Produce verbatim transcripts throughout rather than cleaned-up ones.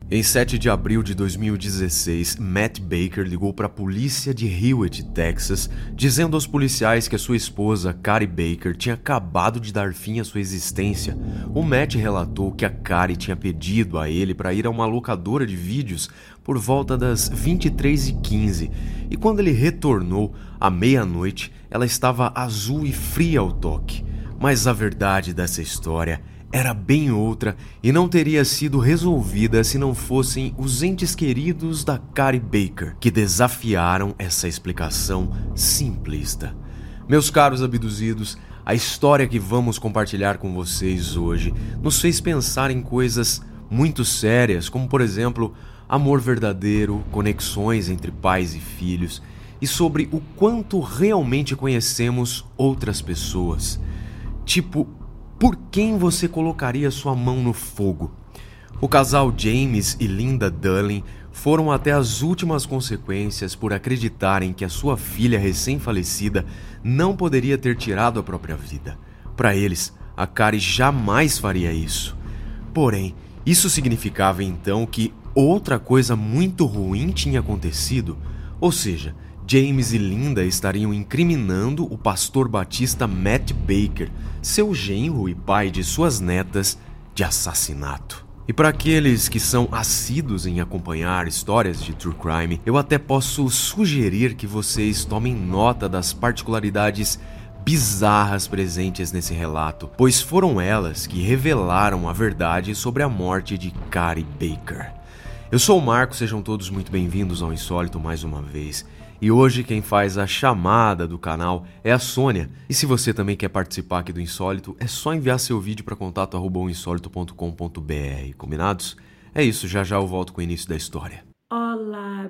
Em sete de abril de dois mil e dezesseis, Matt Baker ligou para a polícia de Hewitt, Texas, dizendo aos policiais que a sua esposa, Carrie Baker, tinha acabado de dar fim à sua existência. O Matt relatou que a Carrie tinha pedido a ele para ir a uma locadora de vídeos por volta das vinte e três e quinze, e quando ele retornou, à meia-noite, ela estava azul e fria ao toque. Mas a verdade dessa história era bem outra e não teria sido resolvida se não fossem os entes queridos da Carrie Baker, que desafiaram essa explicação simplista. Meus caros abduzidos, a história que vamos compartilhar com vocês hoje nos fez pensar em coisas muito sérias, como por exemplo, amor verdadeiro, conexões entre pais e filhos, e sobre o quanto realmente conhecemos outras pessoas. Tipo, por quem você colocaria sua mão no fogo? O casal James e Linda Dulling foram até as últimas consequências por acreditarem que a sua filha recém-falecida não poderia ter tirado a própria vida. Para eles, a Carrie jamais faria isso. Porém, isso significava então que outra coisa muito ruim tinha acontecido, ou seja, James e Linda estariam incriminando o pastor batista Matt Baker, seu genro e pai de suas netas, de assassinato. E para aqueles que são assíduos em acompanhar histórias de true crime, eu até posso sugerir que vocês tomem nota das particularidades bizarras presentes nesse relato, pois foram elas que revelaram a verdade sobre a morte de Carrie Baker. Eu sou o Marco, sejam todos muito bem-vindos ao Insólito mais uma vez. E hoje quem faz a chamada do canal é a Sônia. E se você também quer participar aqui do Insólito, é só enviar seu vídeo para contato arroba o insólito ponto com ponto b r. Combinados? É isso, já já eu volto com o início da história. Olá,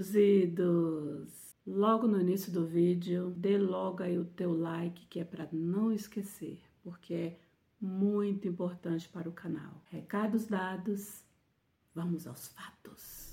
abduzidos! Logo no início do vídeo, dê logo aí o teu like, que é para não esquecer, porque é muito importante para o canal. Recados dados, vamos aos fatos.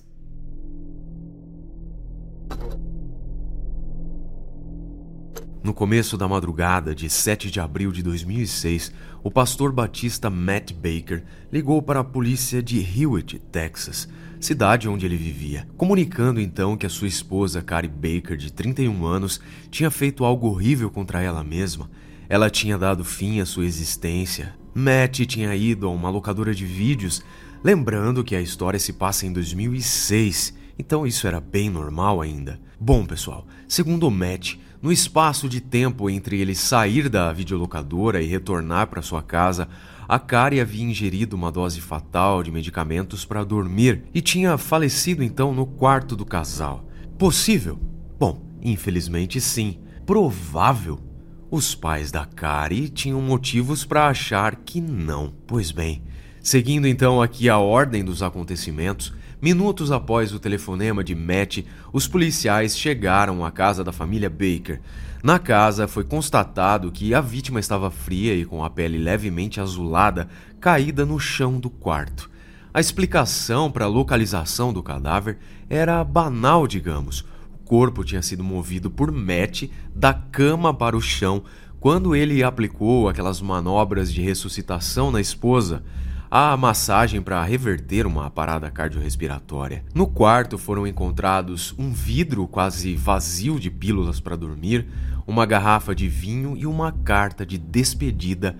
No começo da madrugada de sete de abril de dois mil e seis, o pastor batista Matt Baker ligou para a polícia de Hewitt, Texas, cidade onde ele vivia, comunicando então que a sua esposa Carrie Baker, de trinta e um anos, tinha feito algo horrível contra ela mesma. Ela tinha dado fim à sua existência. Matt tinha ido a uma locadora de vídeos, lembrando que a história se passa em dois mil e seis, então isso era bem normal ainda. Bom, pessoal, segundo o Matt, no espaço de tempo entre ele sair da videolocadora e retornar para sua casa, a Carrie havia ingerido uma dose fatal de medicamentos para dormir e tinha falecido então no quarto do casal. Possível? Bom, infelizmente sim. Provável? Os pais da Carrie tinham motivos para achar que não. Pois bem, seguindo então aqui a ordem dos acontecimentos, minutos após o telefonema de Matt, os policiais chegaram à casa da família Baker. Na casa, foi constatado que a vítima estava fria e com a pele levemente azulada, caída no chão do quarto. A explicação para a localização do cadáver era banal, digamos. O corpo tinha sido movido por Matt da cama para o chão quando ele aplicou aquelas manobras de ressuscitação na esposa, a massagem para reverter uma parada cardiorrespiratória. No quarto foram encontrados um vidro quase vazio de pílulas para dormir, uma garrafa de vinho e uma carta de despedida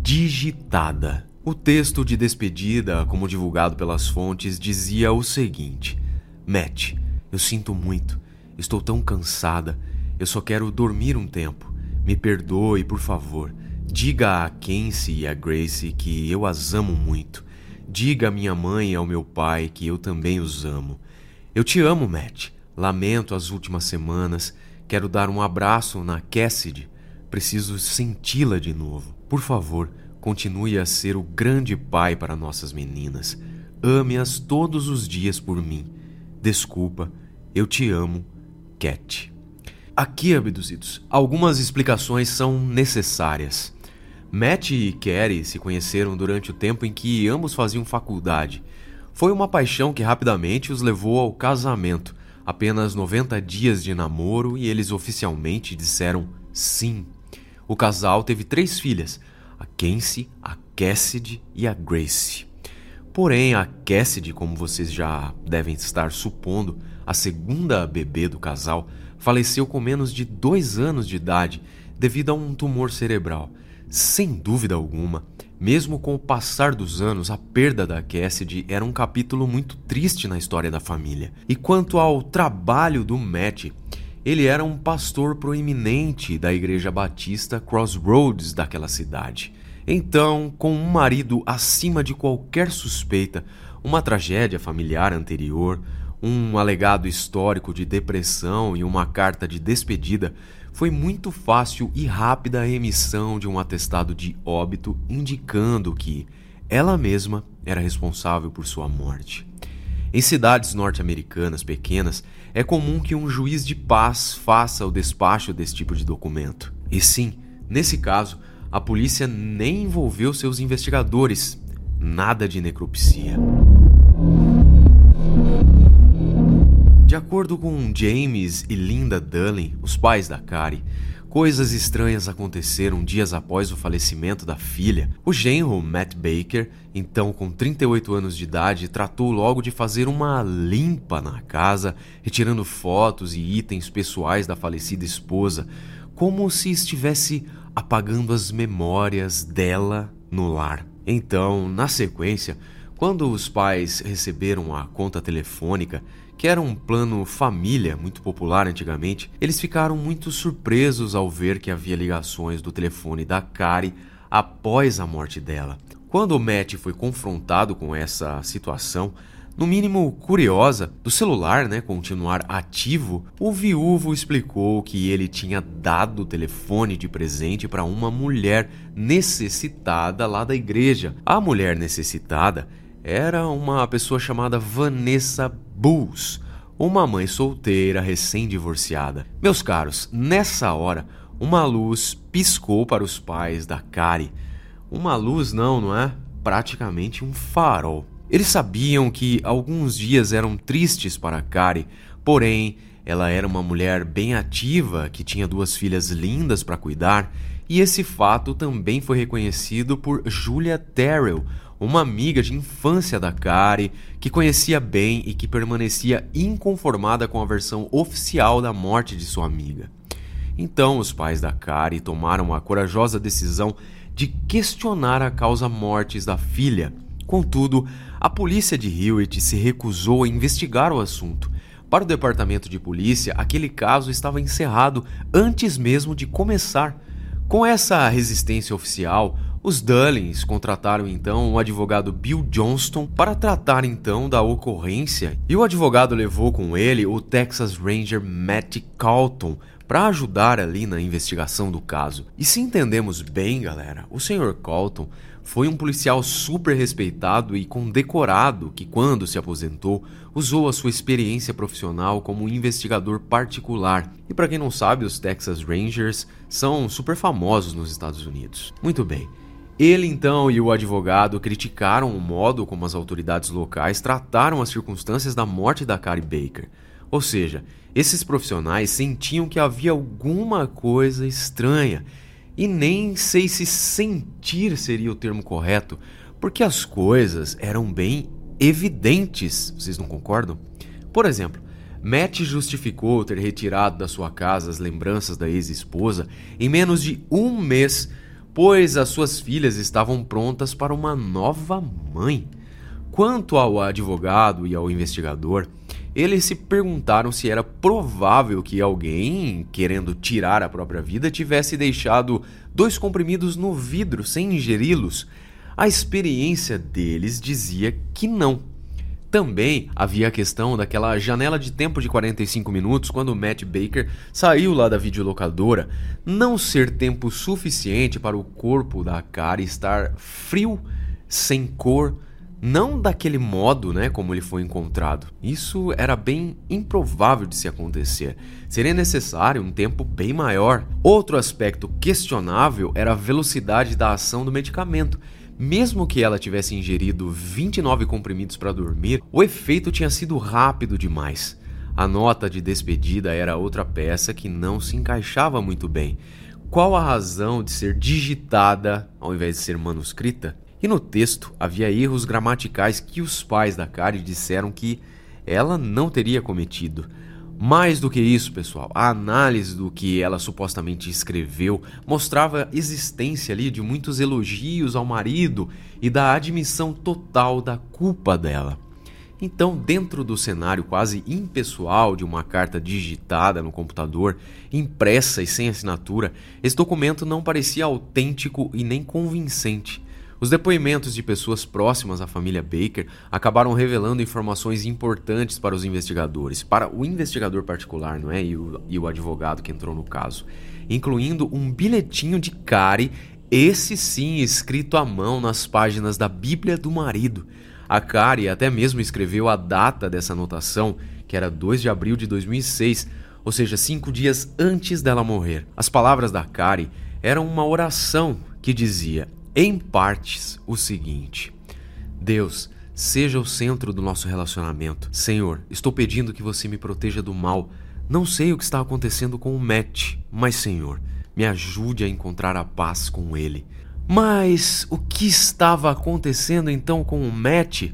digitada. O texto de despedida, como divulgado pelas fontes, dizia o seguinte: Matt, eu sinto muito, estou tão cansada, eu só quero dormir um tempo. Me perdoe, por favor. Diga a Kenzie e a Grace que eu as amo muito. Diga à minha mãe e ao meu pai que eu também os amo. Eu te amo, Matt. Lamento as últimas semanas. Quero dar um abraço na Cassidy. Preciso senti-la de novo. Por favor, continue a ser o grande pai para nossas meninas. Ame-as todos os dias por mim. Desculpa, eu te amo, Cat. Aqui, abduzidos, algumas explicações são necessárias. Matt e Carrie se conheceram durante o tempo em que ambos faziam faculdade. Foi uma paixão que rapidamente os levou ao casamento. Apenas noventa dias de namoro e eles oficialmente disseram sim. O casal teve três filhas, a Kenzie, a Cassidy e a Grace. Porém, a Cassidy, como vocês já devem estar supondo, a segunda bebê do casal, faleceu com menos de dois anos de idade devido a um tumor cerebral. Sem dúvida alguma, mesmo com o passar dos anos, a perda da Cassidy era um capítulo muito triste na história da família. E quanto ao trabalho do Matt, ele era um pastor proeminente da Igreja Batista Crossroads daquela cidade. Então, com um marido acima de qualquer suspeita, uma tragédia familiar anterior, um alegado histórico de depressão e uma carta de despedida, foi muito fácil e rápida a emissão de um atestado de óbito indicando que ela mesma era responsável por sua morte. Em cidades norte-americanas pequenas, é comum que um juiz de paz faça o despacho desse tipo de documento. E sim, nesse caso, a polícia nem envolveu seus investigadores. Nada de necropsia. De acordo com James e Linda Dullen, os pais da Cari, coisas estranhas aconteceram dias após o falecimento da filha. O genro, Matt Baker, então com trinta e oito anos de idade, tratou logo de fazer uma limpa na casa, retirando fotos e itens pessoais da falecida esposa, como se estivesse apagando as memórias dela no lar. Então, na sequência, quando os pais receberam a conta telefônica, que era um plano família muito popular antigamente, eles ficaram muito surpresos ao ver que havia ligações do telefone da Cari após a morte dela. Quando o Matt foi confrontado com essa situação, no mínimo curiosa, do celular, né, continuar ativo, o viúvo explicou que ele tinha dado o telefone de presente para uma mulher necessitada lá da igreja. A mulher necessitada era uma pessoa chamada Vanessa Bulls, uma mãe solteira recém-divorciada. Meus caros, nessa hora, uma luz piscou para os pais da Cari. Uma luz não, não é? Praticamente um farol. Eles sabiam que alguns dias eram tristes para Cari, porém, ela era uma mulher bem ativa, que tinha duas filhas lindas para cuidar, e esse fato também foi reconhecido por Julia Terrell, uma amiga de infância da Cari, que conhecia bem e que permanecia inconformada com a versão oficial da morte de sua amiga. Então, os pais da Cari tomaram a corajosa decisão de questionar a causa mortis da filha. Contudo, a polícia de Hewitt se recusou a investigar o assunto. Para o departamento de polícia, aquele caso estava encerrado antes mesmo de começar. Com essa resistência oficial, os Dullens contrataram então o advogado Bill Johnston para tratar então da ocorrência, e o advogado levou com ele o Texas Ranger Matt Carlton para ajudar ali na investigação do caso. E se entendemos bem, galera, o senhor Carlton foi um policial super respeitado e condecorado que, quando se aposentou, usou a sua experiência profissional como investigador particular. E para quem não sabe, os Texas Rangers são super famosos nos Estados Unidos. Muito bem. Ele então e o advogado criticaram o modo como as autoridades locais trataram as circunstâncias da morte da Cari Baker. Ou seja, esses profissionais sentiam que havia alguma coisa estranha. E nem sei se sentir seria o termo correto, porque as coisas eram bem evidentes, vocês não concordam? Por exemplo, Matt justificou ter retirado da sua casa as lembranças da ex-esposa em menos de um mês, pois as suas filhas estavam prontas para uma nova mãe. Quanto ao advogado e ao investigador, eles se perguntaram se era provável que alguém, querendo tirar a própria vida, tivesse deixado dois comprimidos no vidro sem ingeri-los. A experiência deles dizia que não. Também havia a questão daquela janela de tempo de quarenta e cinco minutos quando Matt Baker saiu lá da videolocadora, não ser tempo suficiente para o corpo da Cari estar frio, sem cor, não daquele modo, né, como ele foi encontrado. Isso era bem improvável de se acontecer. Seria necessário um tempo bem maior. Outro aspecto questionável era a velocidade da ação do medicamento. Mesmo que ela tivesse ingerido vinte e nove comprimidos para dormir, o efeito tinha sido rápido demais. A nota de despedida era outra peça que não se encaixava muito bem. Qual a razão de ser digitada ao invés de ser manuscrita? E no texto havia erros gramaticais que os pais da Kari disseram que ela não teria cometido. Mais do que isso, pessoal, a análise do que ela supostamente escreveu mostrava a existência ali de muitos elogios ao marido e da admissão total da culpa dela. Então, dentro do cenário quase impessoal de uma carta digitada no computador, impressa e sem assinatura, esse documento não parecia autêntico e nem convincente. Os depoimentos de pessoas próximas à família Baker acabaram revelando informações importantes para os investigadores, para o investigador particular, não é? E o, e o advogado que entrou no caso, incluindo um bilhetinho de Kari, esse sim escrito à mão nas páginas da Bíblia do marido. A Kari até mesmo escreveu a data dessa anotação, que era dois de abril de dois mil e seis, ou seja, cinco dias antes dela morrer. As palavras da Kari eram uma oração que dizia, em partes, o seguinte: Deus, seja o centro do nosso relacionamento. Senhor, estou pedindo que você me proteja do mal. Não sei o que está acontecendo com o Matt, mas, Senhor, me ajude a encontrar a paz com ele. Mas o que estava acontecendo então com o Matt?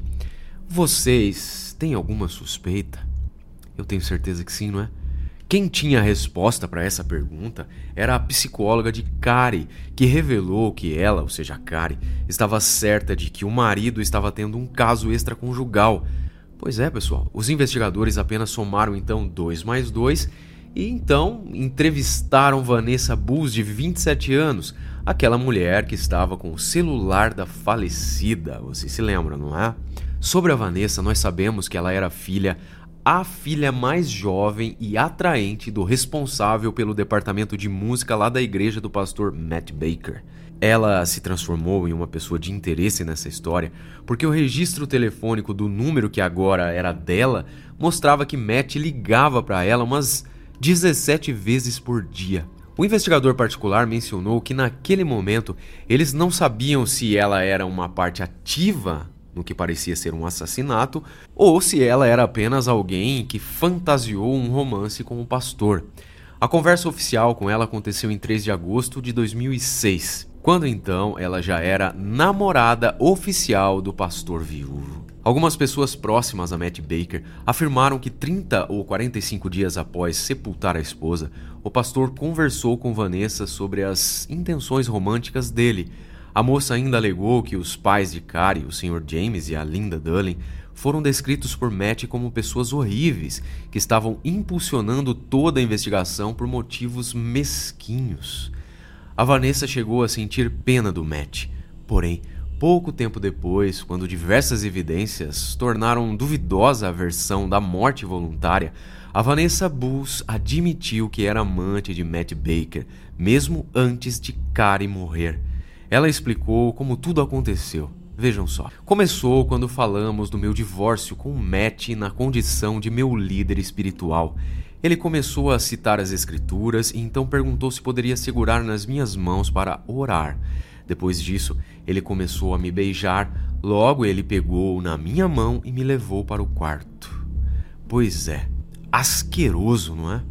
Vocês têm alguma suspeita? Eu tenho certeza que sim, não é? Quem tinha a resposta para essa pergunta era a psicóloga de Kari, que revelou que ela, ou seja, a Kari, estava certa de que o marido estava tendo um caso extraconjugal. Pois é, pessoal, os investigadores apenas somaram então dois mais dois e então entrevistaram Vanessa Bulls, de vinte e sete anos, aquela mulher que estava com o celular da falecida, você se lembra, não é? Sobre a Vanessa, nós sabemos que ela era filha a filha mais jovem e atraente do responsável pelo departamento de música lá da igreja do pastor Matt Baker. Ela se transformou em uma pessoa de interesse nessa história porque o registro telefônico do número que agora era dela mostrava que Matt ligava para ela umas dezessete vezes por dia. O investigador particular mencionou que naquele momento eles não sabiam se ela era uma parte ativa no que parecia ser um assassinato, ou se ela era apenas alguém que fantasiou um romance com o pastor. A conversa oficial com ela aconteceu em três de agosto de dois mil e seis, quando então ela já era namorada oficial do pastor viúvo. Algumas pessoas próximas a Matt Baker afirmaram que trinta ou quarenta e cinco dias após sepultar a esposa, o pastor conversou com Vanessa sobre as intenções românticas dele. A moça ainda alegou que os pais de Kari, o senhor James e a Linda Dulling, foram descritos por Matt como pessoas horríveis que estavam impulsionando toda a investigação por motivos mesquinhos. A Vanessa chegou a sentir pena do Matt, porém, pouco tempo depois, quando diversas evidências tornaram duvidosa a versão da morte voluntária, a Vanessa Bulls admitiu que era amante de Matt Baker, mesmo antes de Kari morrer. Ela explicou como tudo aconteceu. Vejam só. Começou quando falamos do meu divórcio com o Matt na condição de meu líder espiritual. Ele começou a citar as escrituras e então perguntou se poderia segurar nas minhas mãos para orar. Depois disso, ele começou a me beijar. Logo, ele pegou na minha mão e me levou para o quarto. Pois é, asqueroso, não é?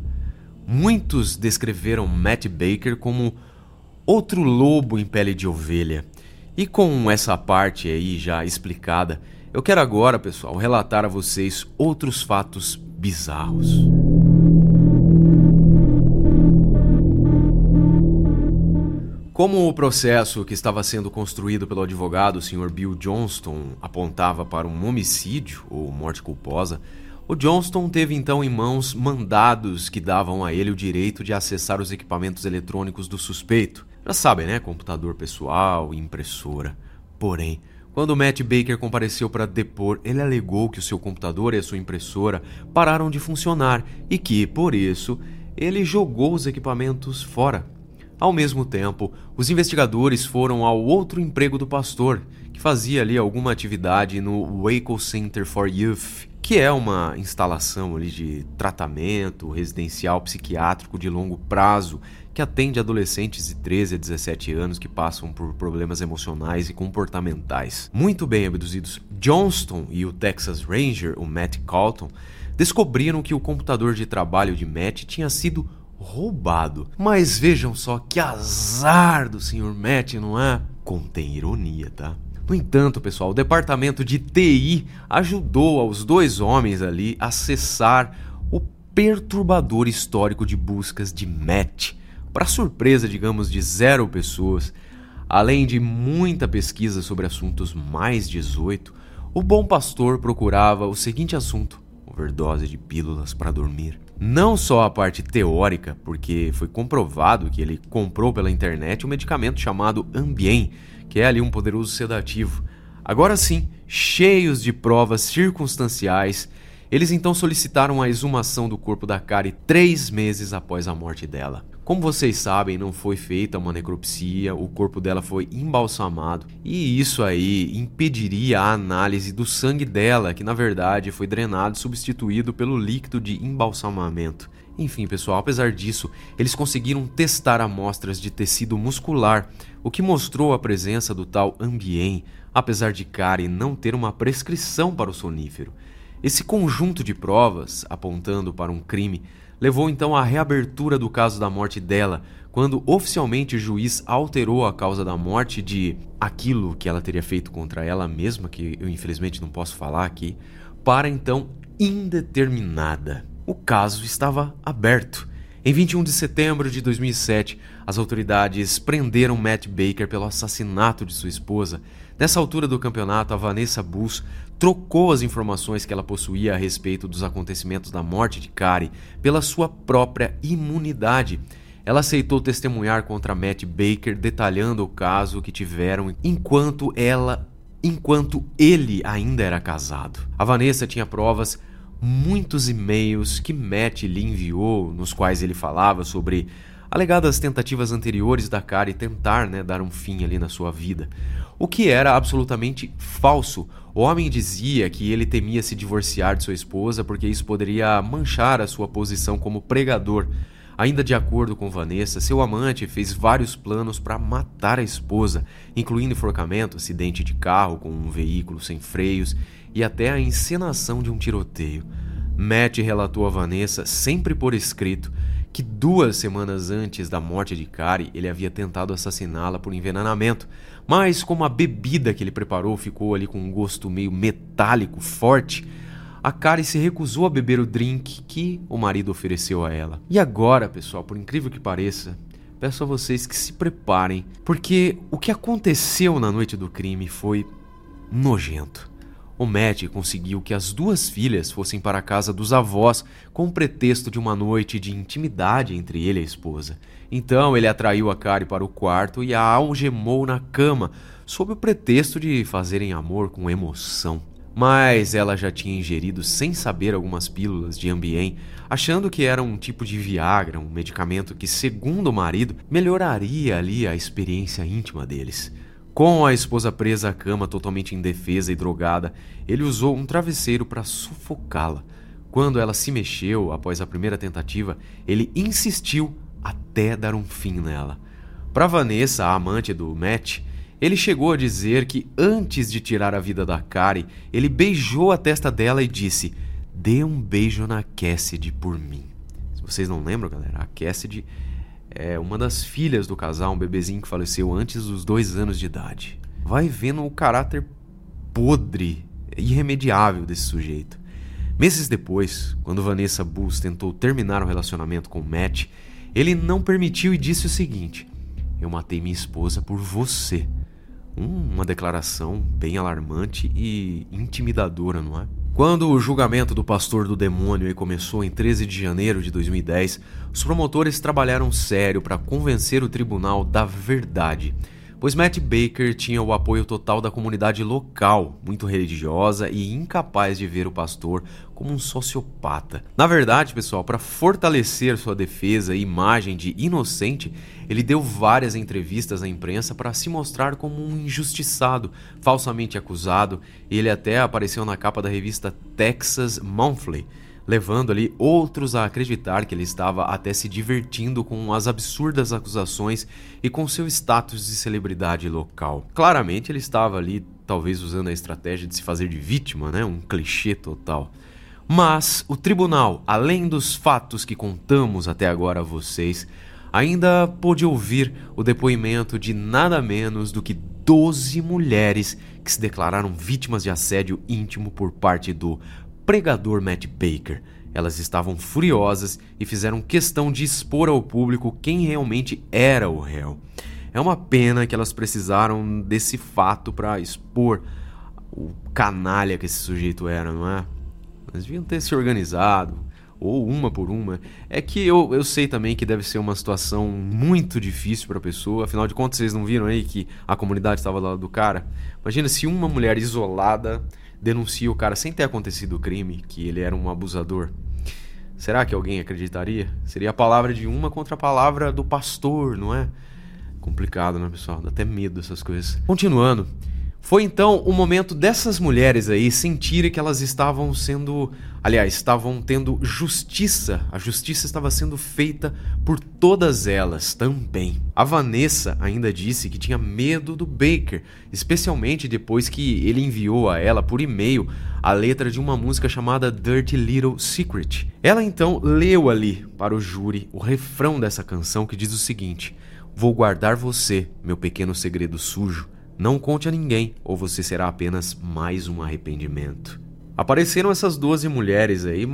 Muitos descreveram Matt Baker como outro lobo em pele de ovelha. E com essa parte aí já explicada, eu quero agora, pessoal, relatar a vocês outros fatos bizarros. Como o processo que estava sendo construído pelo advogado, o senhor Bill Johnston, apontava para um homicídio ou morte culposa, o Johnston teve então em mãos mandados que davam a ele o direito de acessar os equipamentos eletrônicos do suspeito. Já sabem, né? Computador pessoal e impressora. Porém, quando Matt Baker compareceu para depor, ele alegou que o seu computador e a sua impressora pararam de funcionar e que, por isso, ele jogou os equipamentos fora. Ao mesmo tempo, os investigadores foram ao outro emprego do pastor, que fazia ali alguma atividade no Waco Center for Youth, que é uma instalação ali de tratamento residencial psiquiátrico de longo prazo que atende adolescentes de treze a dezessete anos que passam por problemas emocionais e comportamentais. Muito bem abduzidos, Johnston e o Texas Ranger, o Matt Calton, descobriram que o computador de trabalho de Matt tinha sido roubado. Mas vejam só que azar do senhor Matt, não é? Contém ironia, tá? No entanto, pessoal, o departamento de T I ajudou aos dois homens ali a acessar o perturbador histórico de buscas de Matt. Para surpresa, digamos, de zero pessoas, além de muita pesquisa sobre assuntos mais dezoito, o bom pastor procurava o seguinte assunto: overdose de pílulas para dormir. Não só a parte teórica, porque foi comprovado que ele comprou pela internet um medicamento chamado Ambien, que é ali um poderoso sedativo. Agora sim, cheios de provas circunstanciais, eles então solicitaram a exumação do corpo da Kari três meses após a morte dela. Como vocês sabem, não foi feita uma necropsia, o corpo dela foi embalsamado e isso aí impediria a análise do sangue dela, que na verdade foi drenado e substituído pelo líquido de embalsamamento. Enfim, pessoal, apesar disso, eles conseguiram testar amostras de tecido muscular, o que mostrou a presença do tal Ambien, apesar de Kari não ter uma prescrição para o sonífero. Esse conjunto de provas, apontando para um crime, levou então à reabertura do caso da morte dela, quando oficialmente o juiz alterou a causa da morte de aquilo que ela teria feito contra ela mesma, que eu infelizmente não posso falar aqui, para então indeterminada. O caso estava aberto. Em vinte e um de setembro de dois mil e sete, as autoridades prenderam Matt Baker pelo assassinato de sua esposa. Nessa altura do campeonato, a Vanessa Buss trocou as informações que ela possuía a respeito dos acontecimentos da morte de Kari pela sua própria imunidade. Ela aceitou testemunhar contra Matt Baker, detalhando o caso que tiveram enquanto ela, enquanto ele ainda era casado. A Vanessa tinha provas, muitos e-mails que Matt lhe enviou, nos quais ele falava sobre alegadas tentativas anteriores da Kari tentar, né, dar um fim ali na sua vida. O que era absolutamente falso. O homem dizia que ele temia se divorciar de sua esposa porque isso poderia manchar a sua posição como pregador. Ainda de acordo com Vanessa, seu amante fez vários planos para matar a esposa, incluindo enforcamento, acidente de carro com um veículo sem freios e até a encenação de um tiroteio. Matt relatou a Vanessa, sempre por escrito, que duas semanas antes da morte de Kari, ele havia tentado assassiná-la por envenenamento, mas como a bebida que ele preparou ficou ali com um gosto meio metálico, forte, a Kari se recusou a beber o drink que o marido ofereceu a ela. E agora, pessoal, por incrível que pareça, peço a vocês que se preparem, porque o que aconteceu na noite do crime foi nojento. O Matt conseguiu que as duas filhas fossem para a casa dos avós com o pretexto de uma noite de intimidade entre ele e a esposa. Então ele atraiu a Kari para o quarto e a algemou na cama, sob o pretexto de fazerem amor com emoção. Mas ela já tinha ingerido sem saber algumas pílulas de Ambien, achando que era um tipo de Viagra, um medicamento que, segundo o marido, melhoraria ali a experiência íntima deles. Com a esposa presa à cama, totalmente indefesa e drogada, ele usou um travesseiro para sufocá-la. Quando ela se mexeu após a primeira tentativa, ele insistiu até dar um fim nela. Para Vanessa, a amante do Matt, ele chegou a dizer que antes de tirar a vida da Kari, ele beijou a testa dela e disse: "Dê um beijo na Cassidy por mim." Se vocês não lembram, galera, a Cassidy é uma das filhas do casal, um bebezinho que faleceu antes dos dois anos de idade. Vai vendo o caráter podre, irremediável desse sujeito. Meses depois, quando Vanessa Buss tentou terminar o relacionamento com Matt, ele não permitiu e disse o seguinte: "Eu matei minha esposa por você." Uma declaração bem alarmante e intimidadora, não é? Quando o julgamento do pastor do demônio começou em treze de janeiro de dois mil e dez, os promotores trabalharam sério para convencer o tribunal da verdade, pois Matt Baker tinha o apoio total da comunidade local, muito religiosa e incapaz de ver o pastor como um sociopata. Na verdade, pessoal, para fortalecer sua defesa e imagem de inocente, ele deu várias entrevistas à imprensa para se mostrar como um injustiçado, falsamente acusado, e ele até apareceu na capa da revista Texas Monthly, levando ali outros a acreditar que ele estava até se divertindo com as absurdas acusações e com seu status de celebridade local. Claramente ele estava ali, talvez usando a estratégia de se fazer de vítima, né? Um clichê total. Mas o tribunal, além dos fatos que contamos até agora a vocês, ainda pôde ouvir o depoimento de nada menos do que doze mulheres que se declararam vítimas de assédio íntimo por parte do pregador Matt Baker. Elas estavam furiosas e fizeram questão de expor ao público quem realmente era o réu. É uma pena que elas precisaram desse fato para expor o canalha que esse sujeito era, não é? Eles deviam ter se organizado, ou uma por uma. É que eu, eu sei também que deve ser uma situação muito difícil para a pessoa. Afinal de contas, vocês não viram aí que a comunidade estava do lado do cara? Imagina se uma mulher isolada denuncia o cara sem ter acontecido o crime, que ele era um abusador. Será que alguém acreditaria? Seria a palavra de uma contra a palavra do pastor, não é? Complicado, né, pessoal? Dá até medo dessas coisas. Continuando, foi então o momento dessas mulheres aí sentirem que elas estavam sendo... Aliás, estavam tendo justiça. A justiça estava sendo feita por todas elas também. A Vanessa ainda disse que tinha medo do Baker, especialmente depois que ele enviou a ela por e-mail a letra de uma música chamada Dirty Little Secret. Ela então leu ali para o júri o refrão dessa canção que diz o seguinte: "Vou guardar você, meu pequeno segredo sujo. Não conte a ninguém, ou você será apenas mais um arrependimento." Apareceram essas doze mulheres aí,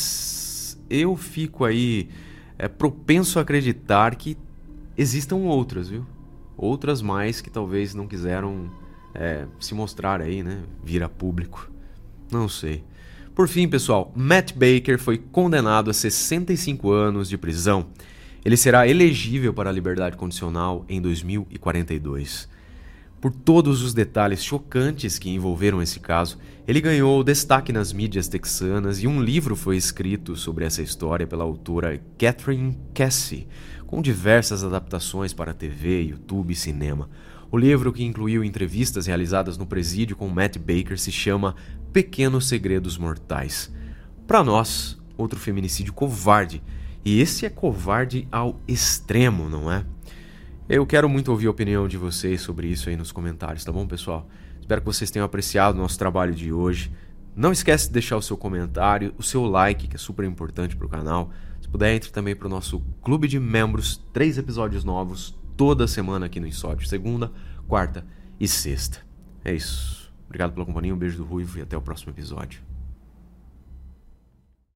mas eu fico aí é, propenso a acreditar que existam outras, viu? Outras mais que talvez não quiseram é, se mostrar aí, né? Vir a público. Não sei. Por fim, pessoal, Matt Baker foi condenado a sessenta e cinco anos de prisão. Ele será elegível para a liberdade condicional em dois mil e quarenta e dois. Por todos os detalhes chocantes que envolveram esse caso, ele ganhou destaque nas mídias texanas e um livro foi escrito sobre essa história pela autora Catherine Cassie, com diversas adaptações para T V, YouTube e cinema. O livro, que incluiu entrevistas realizadas no presídio com Matt Baker, se chama Pequenos Segredos Mortais. Para nós, outro feminicídio covarde, e esse é covarde ao extremo, não é? Eu quero muito ouvir a opinião de vocês sobre isso aí nos comentários, tá bom, pessoal? Espero que vocês tenham apreciado o nosso trabalho de hoje. Não esquece de deixar o seu comentário, o seu like, que é super importante para o canal. Se puder, entre também para o nosso clube de membros. Três episódios novos toda semana aqui no Insólito. Segunda, quarta e sexta. É isso. Obrigado pela companhia, um beijo do Ruivo e até o próximo episódio.